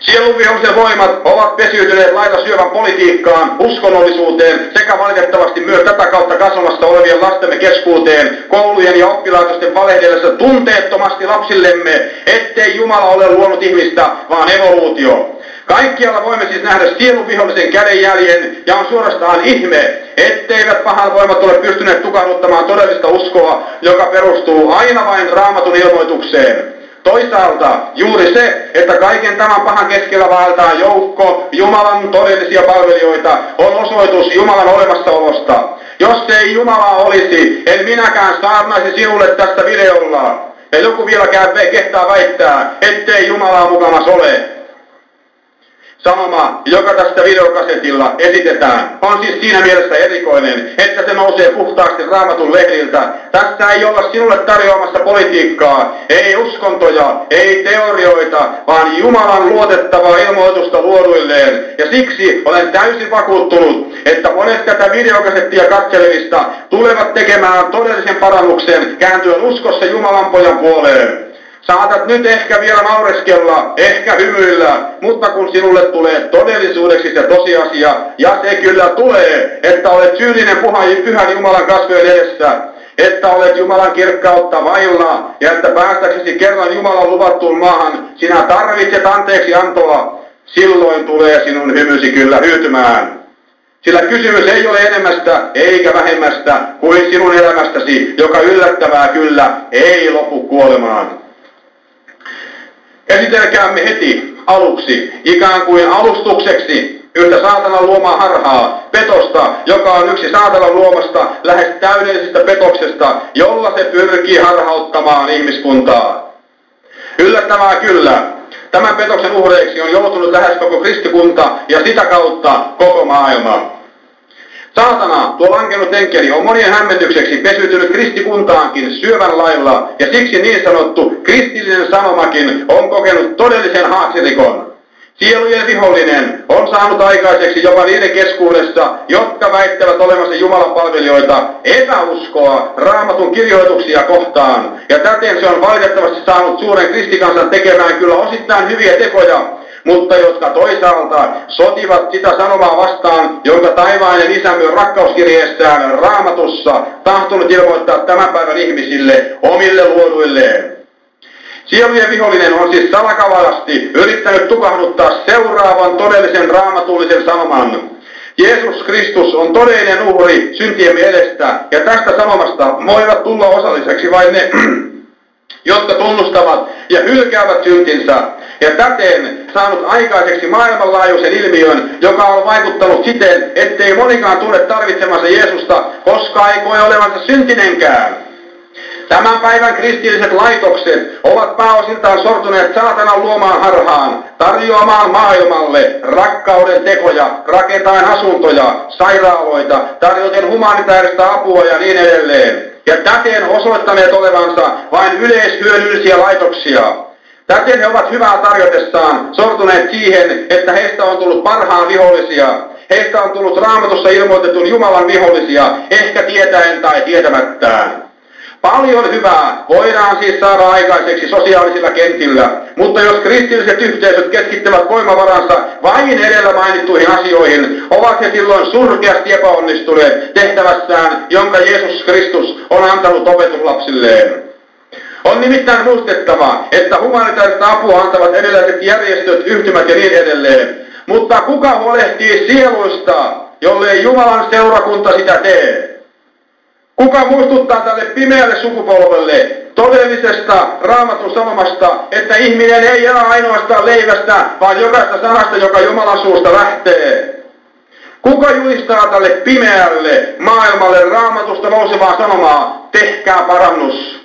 Sielunvihollisen voimat ovat pesiytyneet lailla syövän politiikkaan, uskonnollisuuteen sekä valitettavasti myös tätä kautta kasvamassa olevien lastemme keskuuteen, koulujen ja oppilaitosten valehdellessa tunteettomasti lapsillemme, ettei Jumala ole luonut ihmistä, vaan evoluutio. Kaikkialla voimme siis nähdä sielunvihollisen kädenjäljen, ja on suorastaan ihme, etteivät pahan voimat ole pystyneet tukahduttamaan todellista uskoa, joka perustuu aina vain Raamatun ilmoitukseen. Toisaalta juuri se, että kaiken tämän pahan keskellä vaeltaa joukko Jumalan todellisia palvelijoita, on osoitus Jumalan olemassaolosta. Jos ei Jumalaa olisi, en minäkään saarnaisi sinulle tästä videolla. Ja joku vieläkään kehtaa väittää, ettei Jumalaa mukamas ole. Sanoma, joka tästä videokasetilla esitetään, on siis siinä mielessä erikoinen, että se nousee puhtaasti Raamatun lehdiltä. Tässä ei olla sinulle tarjoamassa politiikkaa, ei uskontoja, ei teorioita, vaan Jumalan luotettavaa ilmoitusta luoduilleen. Ja siksi olen täysin vakuuttunut, että monet tätä videokasettia katselevista tulevat tekemään todellisen parannuksen kääntyen uskossa Jumalan pojan puoleen. Saatat nyt ehkä vielä naureskella, ehkä hymyillä, mutta kun sinulle tulee todellisuudeksi se tosiasia, ja se kyllä tulee, että olet syyllinen pyhän Jumalan kasvojen edessä, että olet Jumalan kirkkautta vailla, ja että päästäksesi kerran Jumalan luvattuun maahan, sinä tarvitset anteeksi antoa, silloin tulee sinun hymysi kyllä hyytymään. Sillä kysymys ei ole enemmästä eikä vähemmästä kuin sinun elämästäsi, joka yllättävää kyllä ei lopu kuolemaan. Esitelkäämme heti aluksi, ikään kuin alustukseksi, yhtä saatanan luomaa harhaa, petosta, joka on yksi saatanan luomasta lähes täydellisestä petoksesta, jolla se pyrkii harhauttamaan ihmiskuntaa. Yllättävää kyllä, tämän petoksen uhreiksi on joutunut lähes koko kristikunta ja sitä kautta koko maailma. Saatana, tuo lankenut enkeli, on monien hämmennykseksi pesiytynyt kristikuntaankin syövän lailla, ja siksi niin sanottu kristillinen sanomakin on kokenut todellisen haaksirikon. Sielujen vihollinen on saanut aikaiseksi jopa niiden keskuudessa, jotka väittävät olevansa Jumalan palvelijoita, epäuskoa Raamatun kirjoituksia kohtaan, ja täten se on valitettavasti saanut suuren kristikansan tekemään kyllä osittain hyviä tekoja, mutta jotka toisaalta sotivat sitä sanomaa vastaan, jonka taivainen isämme on rakkauskirjeessään Raamatussa tahtonut ilmoittaa tämän päivän ihmisille omille luoduilleen. Sielujen vihollinen on siis salakavalasti yrittänyt tukahduttaa seuraavan todellisen raamatullisen sanoman. Jeesus Kristus on todellinen uhri syntiemme edestä, ja tästä sanomasta voivat tulla osalliseksi vain ne, jotka tunnustavat ja hylkäävät syntinsä, ja täten saanut aikaiseksi maailmanlaajuisen ilmiön, joka on vaikuttanut siten, ettei monikaan tunne tarvitsemansa Jeesusta, koska ei koe olevansa syntinenkään. Tämän päivän kristilliset laitokset ovat pääosiltaan sortuneet saatanan luomaan harhaan, tarjoamaan maailmalle rakkauden tekoja, rakentaen asuntoja, sairaaloita, tarjoten humanitaarista apua ja niin edelleen. Ja täten osoittaneet olevansa vain yleishyödyllisiä laitoksia. Täten he ovat hyvää tarjotessaan sortuneet siihen, että heistä on tullut parhaan vihollisia. Heistä on tullut Raamatussa ilmoitetun Jumalan vihollisia, ehkä tietäen tai tietämättään. Paljon hyvää voidaan siis saada aikaiseksi sosiaalisilla kentillä, mutta jos kristilliset yhteisöt keskittävät voimavaransa vain edellä mainittuihin asioihin, ovat he silloin surkeasti epäonnistuneet tehtävässään, jonka Jeesus Kristus on antanut opetuslapsilleen. On nimittäin muistettava, että humanitaarista apua antavat erilaiset järjestöt, yhtymät ja niin edelleen. Mutta kuka huolehtii sieluista, jollei Jumalan seurakunta sitä tee? Kuka muistuttaa tälle pimeälle sukupolvelle todellisesta Raamatun sanomasta, että ihminen ei elä ainoastaan leivästä, vaan jokaista sanasta, joka Jumalan suusta lähtee? Kuka julistaa tälle pimeälle maailmalle Raamatusta nousevaa sanomaa, tehkää parannus?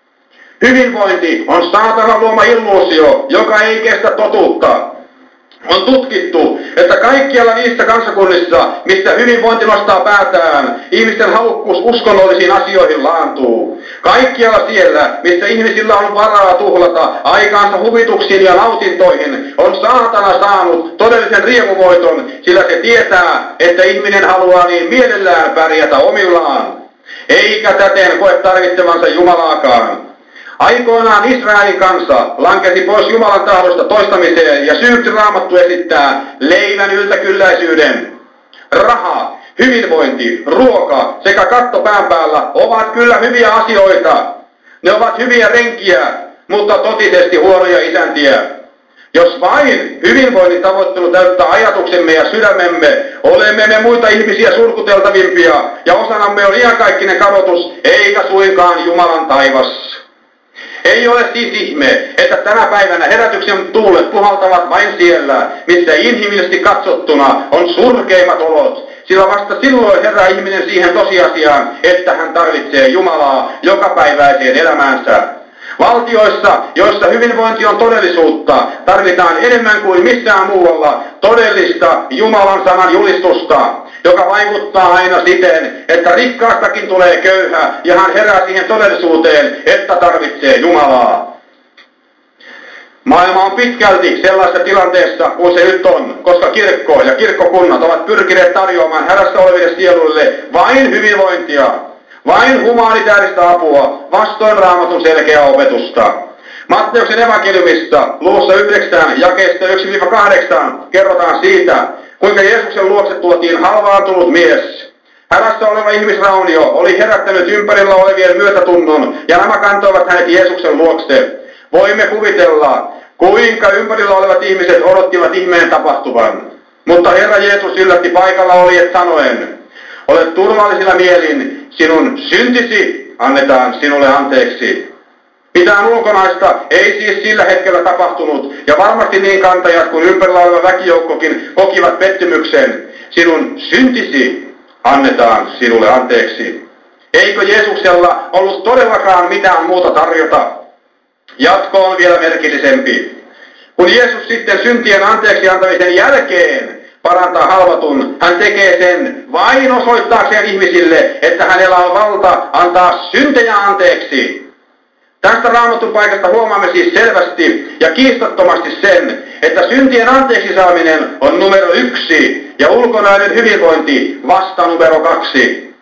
Hyvinvointi on saatanan luoma illuusio, joka ei kestä totuutta. On tutkittu, että kaikkialla niissä kansakunnissa, missä hyvinvointi nostaa päätään, ihmisten halukkuus uskonnollisiin asioihin laantuu. Kaikkialla siellä, missä ihmisillä on varaa tuhlata aikaansa huvituksiin ja nautintoihin, on saatana saanut todellisen riemuvoiton, sillä se tietää, että ihminen haluaa niin mielellään pärjätä omillaan, eikä täten koe tarvitsevansa Jumalaakaan. Aikoinaan Israelin kansa lankesi pois Jumalan tahdosta toistamiseen ja syyksi Raamattu esittää leivän yltäkylläisyyden. Raha, hyvinvointi, ruoka sekä katto pään päällä ovat kyllä hyviä asioita. Ne ovat hyviä renkiä, mutta totisesti huonoja isäntiä. Jos vain hyvinvoinnin tavoittelu täyttää ajatuksemme ja sydämemme, olemme me muita ihmisiä surkuteltavimpia ja osanamme on iankaikkinen kadotus, eikä suinkaan Jumalan taivas. Ei ole siis ihme, että tänä päivänä herätyksen tuulet puhaltavat vain siellä, missä inhimillisesti katsottuna on surkeimmat olot, sillä vasta silloin herää ihminen siihen tosiasiaan, että hän tarvitsee Jumalaa jokapäiväiseen elämäänsä. Valtioissa, joissa hyvinvointi on todellisuutta, tarvitaan enemmän kuin missään muualla todellista Jumalan sanan julistusta, joka vaikuttaa aina siten, että rikkaastakin tulee köyhä ja hän herää siihen todellisuuteen, että tarvitsee Jumalaa. Maailma on pitkälti sellaisessa tilanteessa kuin se nyt on, koska kirkko ja kirkkokunnat ovat pyrkineet tarjoamaan hädässä oleville sieluille vain hyvinvointia, vain humanitaarista apua vastoin Raamatun selkeää opetusta. Matteuksen evankeliumista luvussa 9 jakeesta 1-8 kerrotaan siitä, kuinka Jeesuksen luokse tuotiin halvaantunut mies. Hädässä oleva ihmisraunio oli herättänyt ympärillä olevien myötätunnon ja nämä kantoivat hänet Jeesuksen luokse. Voimme kuvitella, kuinka ympärillä olevat ihmiset odottivat ihmeen tapahtuvan. Mutta Herra Jeesus yllätti paikalla olijat sanoen, olet turvallisilla mielin, sinun syntisi annetaan sinulle anteeksi. Mitään ulkonaista ei siis sillä hetkellä tapahtunut, ja varmasti niin kantajat kuin ympärillä oleva väkijoukkokin kokivat pettymyksen. Sinun syntisi annetaan sinulle anteeksi. Eikö Jeesuksella ollut todellakaan mitään muuta tarjota? Jatko on vielä merkillisempi. Kun Jeesus sitten syntien anteeksi antamisen jälkeen parantaa halvatun, hän tekee sen vain osoittaakseen ihmisille, että hänellä on valta antaa syntejä anteeksi. Tästä Raamatun paikasta huomaamme siis selvästi ja kiistattomasti sen, että syntien anteeksi saaminen on numero 1 ja ulkonainen hyvinvointi vasta numero 2.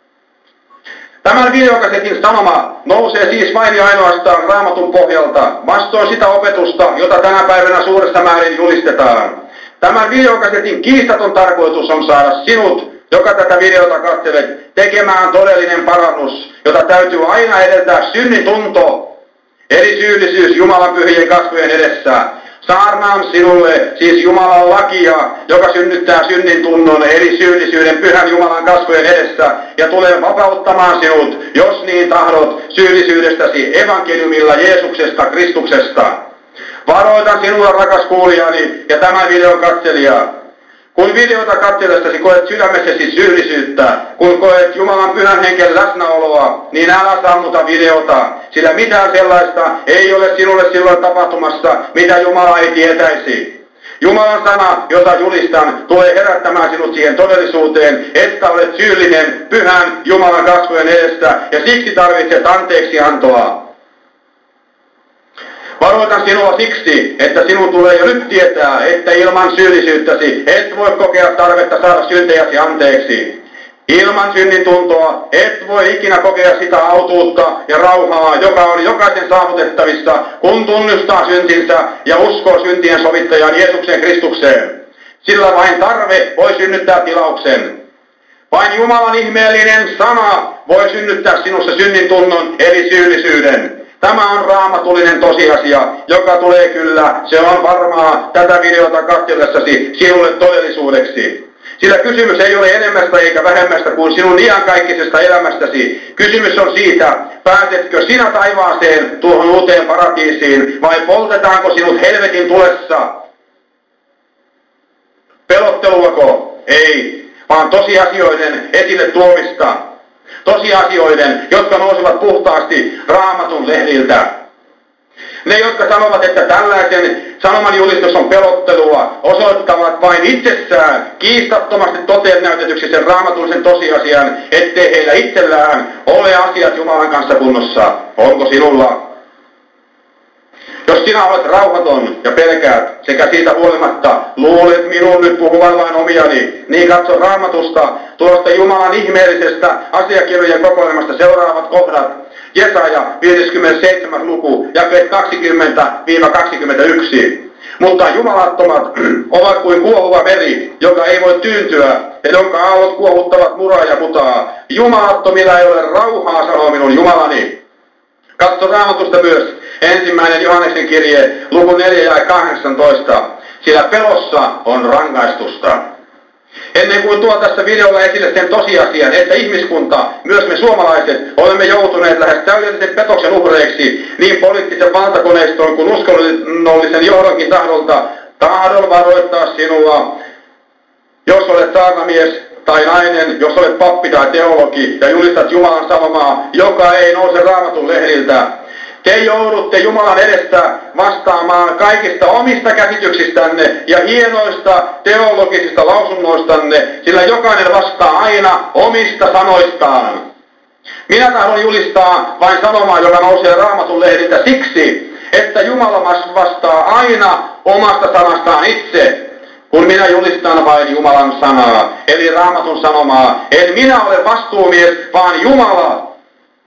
Tämän videokasetin sanoma nousee siis vain ja ainoastaan Raamatun pohjalta, vastoin sitä opetusta, jota tänä päivänä suuressa määrin julistetaan. Tämän videokasetin kiistaton tarkoitus on saada sinut, joka tätä videota katselet, tekemään todellinen parannus, jota täytyy aina edeltää synnin tunto, eli syyllisyys Jumalan pyhien kasvojen edessä. Saarnaan sinulle siis Jumalan lakia, joka synnyttää synnin tunnon, eli syyllisyyden pyhän Jumalan kasvojen edessä, ja tulee vapauttamaan sinut, jos niin tahdot, syyllisyydestäsi evankeliumilla Jeesuksesta, Kristuksesta. Varoitan sinua, rakas kuulijani ja tämän videon katselija. Kun videota katsellessasi koet sydämessäsi syyllisyyttä, kun koet Jumalan pyhän henken läsnäoloa, niin älä sammuta videota, sillä mitään sellaista ei ole sinulle silloin tapahtumassa, mitä Jumala ei tietäisi. Jumalan sana, jota julistan, tulee herättämään sinut siihen todellisuuteen, että olet syyllinen pyhän Jumalan kasvojen edessä ja siksi tarvitset anteeksiantoa. Varoitan sinua siksi, että sinun tulee jo nyt tietää, että ilman syyllisyyttäsi et voi kokea tarvetta saada syntejäsi anteeksi. Ilman synnin tuntoa et voi ikinä kokea sitä autuutta ja rauhaa, joka on jokaisen saavutettavissa, kun tunnustaa syntinsä ja uskoo syntien sovittajaan Jeesuksen Kristukseen. Sillä vain tarve voi synnyttää tilauksen. Vain Jumalan ihmeellinen sana voi synnyttää sinussa synnin tunnon eli syyllisyyden. Tämä on raamatullinen tosiasia, joka tulee kyllä, se on varmaa tätä videota katsellessasi sinulle todellisuudeksi. Sillä kysymys ei ole enemmästä eikä vähemmästä kuin sinun iankaikkisesta elämästäsi. Kysymys on siitä, pääsetkö sinä taivaaseen tuohon uuteen paratiisiin vai poltetaanko sinut helvetin tulessa? Pelotteluako? Ei, vaan tosiasioiden esille tuomista. Tosiasioiden, jotka nousevat puhtaasti Raamatun lehdiltä. Ne, jotka sanovat, että tällaisen sanoman julistus on pelottelua, osoittavat vain itsessään kiistattomasti toteen näytetyksi sen raamatullisen tosiasian, ettei heillä itsellään ole asiat Jumalan kanssa kunnossa. Onko sinulla? Jos sinä olet rauhaton ja pelkäät sekä siitä huolimatta luulet minun nyt puhuvan vain omiani, niin katso Raamatusta tuosta Jumalan ihmeellisestä asiakirjojen kokoelmasta seuraavat kohdat, Jesaja 57. luku, jakeet 20-21. Mutta jumalattomat ovat kuin kuohuva meri, joka ei voi tyyntyä, ja jonka aallot kuohuttavat muraa ja mutaa. Jumalattomilla ei ole rauhaa, sanoo minun Jumalani. Katso Raamatusta myös 1. Johanneksen kirje, luku 4 ja 18. Sillä pelossa on rangaistusta. Ennen kuin tuon tässä videolla esille sen tosiasian, että ihmiskunta, myös me suomalaiset, olemme joutuneet lähes täydellisen petoksen uhreiksi niin poliittisen valtakoneiston kuin uskonnollisen johdonkin tahdon varoittaa sinua, jos olet saarnamies tai nainen, jos olet pappi tai teologi ja julistat Jumalan sanomaa, joka ei nouse Raamatun lehdiltä. Te joudutte Jumalan edestä vastaamaan kaikista omista käsityksistänne ja hienoista teologisista lausunnoistanne, sillä jokainen vastaa aina omista sanoistaan. Minä tahdon julistaa vain sanomaa, joka nousee Raamatun lehdiltä siksi, että Jumala vastaa aina omasta sanastaan itse. Kun minä julistan vain Jumalan sanaa, eli Raamatun sanomaa, en minä ole vastuumies, vaan Jumala.